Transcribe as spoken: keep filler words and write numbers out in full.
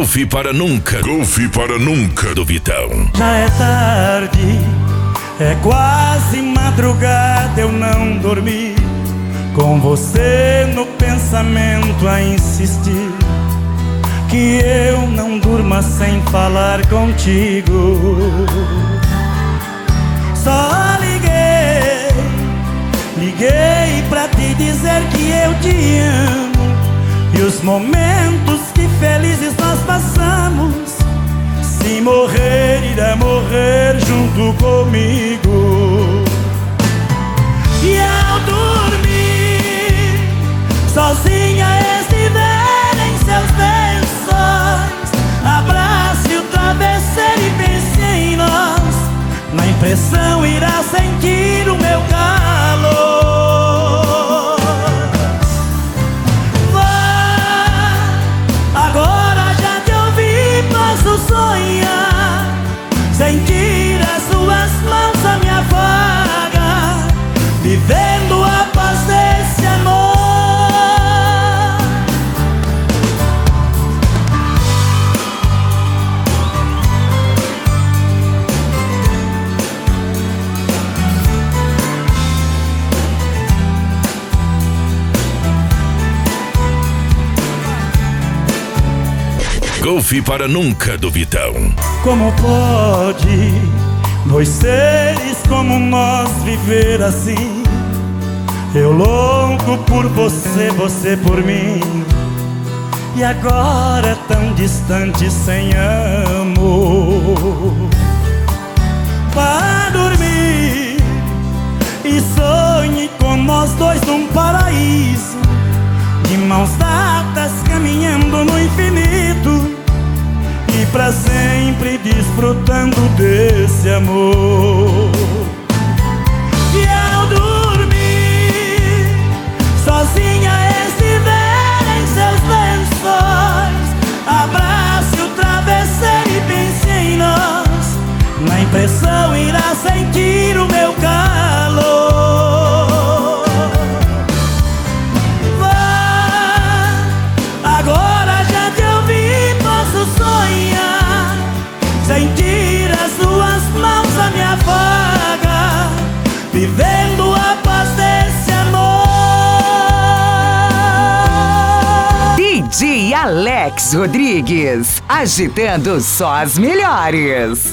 Golfe para nunca, golfe para nunca do Vitão. Já é tarde, é quase madrugada, eu não dormi, com você no pensamento a insistir, que eu não durma sem falar contigo. Só liguei, liguei pra te dizer que eu te amo, e os momentos que felizes nós passamos, se morrer, irá morrer junto comigo. E ao dormir, sozinha estiver em seus lençóis, abrace o travesseiro e pense em nós, na impressão irá sentir o meu calor. Sonhar, sentir as suas mãos à minha vaga, vivendo a paz desse amor. Golfe para nunca do Vitão. Como pode dois seres como nós viver assim? Eu louco por você, você por mim, e agora tão distante sem amor. Vá dormir e sonhe com nós dois num paraíso, de mãos dadas caminhando no infinito, e pra sempre desfrutando desse amor. E ao dormir, sozinha estiver em seus lençóis, abrace o travesseiro e pense em nós, na impressão irá sentir o meu calor. Agora já te ouvi, posso sonhar, sentir as suas mãos à minha vaga, vivendo a paz desse amor. D J Alex Rodrigues, agitando só as melhores.